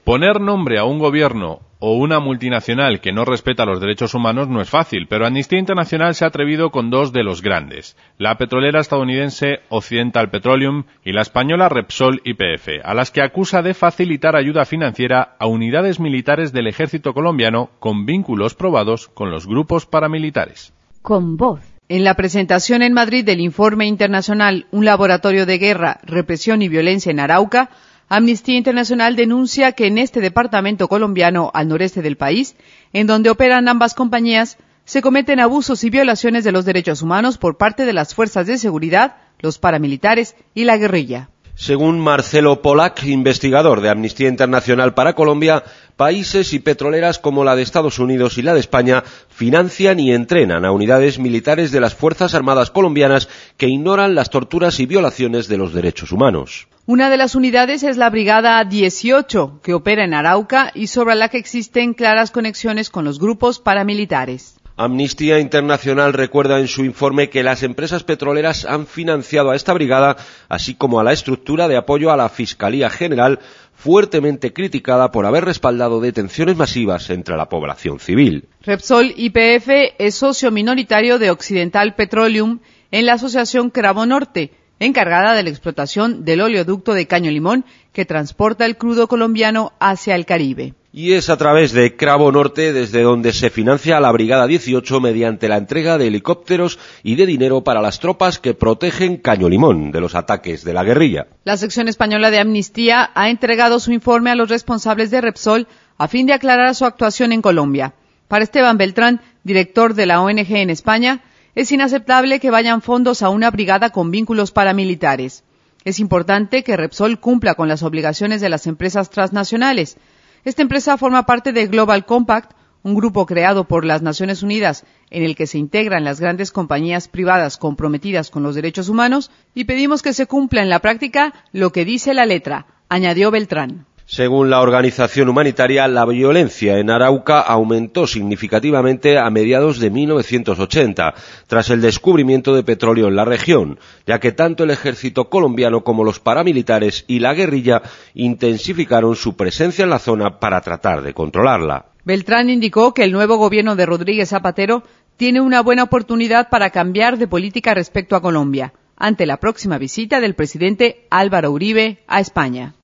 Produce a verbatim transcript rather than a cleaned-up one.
Poner nombre a un gobierno o una multinacional que no respeta los derechos humanos no es fácil, pero Amnistía Internacional se ha atrevido con dos de los grandes, la petrolera estadounidense Occidental Petroleum y la española Repsol Y P F, a las que acusa de facilitar ayuda financiera a unidades militares del ejército colombiano con vínculos probados con los grupos paramilitares. Con voz. En la presentación en Madrid del informe internacional Un laboratorio de guerra, represión y violencia en Arauca, Amnistía Internacional denuncia que en este departamento colombiano al noreste del país, en donde operan ambas compañías, se cometen abusos y violaciones de los derechos humanos por parte de las fuerzas de seguridad, los paramilitares y la guerrilla. Según Marcelo Polack, investigador de Amnistía Internacional para Colombia, países y petroleras como la de Estados Unidos y la de España financian y entrenan a unidades militares de las Fuerzas Armadas colombianas que ignoran las torturas y violaciones de los derechos humanos. Una de las unidades es la Brigada dieciocho, que opera en Arauca y sobre la que existen claras conexiones con los grupos paramilitares. Amnistía Internacional recuerda en su informe que las empresas petroleras han financiado a esta brigada, así como a la estructura de apoyo a la Fiscalía General, fuertemente criticada por haber respaldado detenciones masivas entre la población civil. Repsol Y P F es socio minoritario de Occidental Petroleum en la asociación Cravo Norte, encargada de la explotación del oleoducto de Caño Limón que transporta el crudo colombiano hacia el Caribe. Y es a través de Cravo Norte desde donde se financia a la Brigada dieciocho mediante la entrega de helicópteros y de dinero para las tropas que protegen Caño Limón de los ataques de la guerrilla. La sección española de Amnistía ha entregado su informe a los responsables de Repsol a fin de aclarar su actuación en Colombia. Para Esteban Beltrán, director de la O N G en España, es inaceptable que vayan fondos a una brigada con vínculos paramilitares. Es importante que Repsol cumpla con las obligaciones de las empresas transnacionales. Esta empresa forma parte de Global Compact, un grupo creado por las Naciones Unidas en el que se integran las grandes compañías privadas comprometidas con los derechos humanos, y pedimos que se cumpla en la práctica lo que dice la letra, añadió Beltrán. Según la organización humanitaria, la violencia en Arauca aumentó significativamente a mediados de mil novecientos ochenta, tras el descubrimiento de petróleo en la región, ya que tanto el ejército colombiano como los paramilitares y la guerrilla intensificaron su presencia en la zona para tratar de controlarla. Beltrán indicó que el nuevo gobierno de Rodríguez Zapatero tiene una buena oportunidad para cambiar de política respecto a Colombia, ante la próxima visita del presidente Álvaro Uribe a España.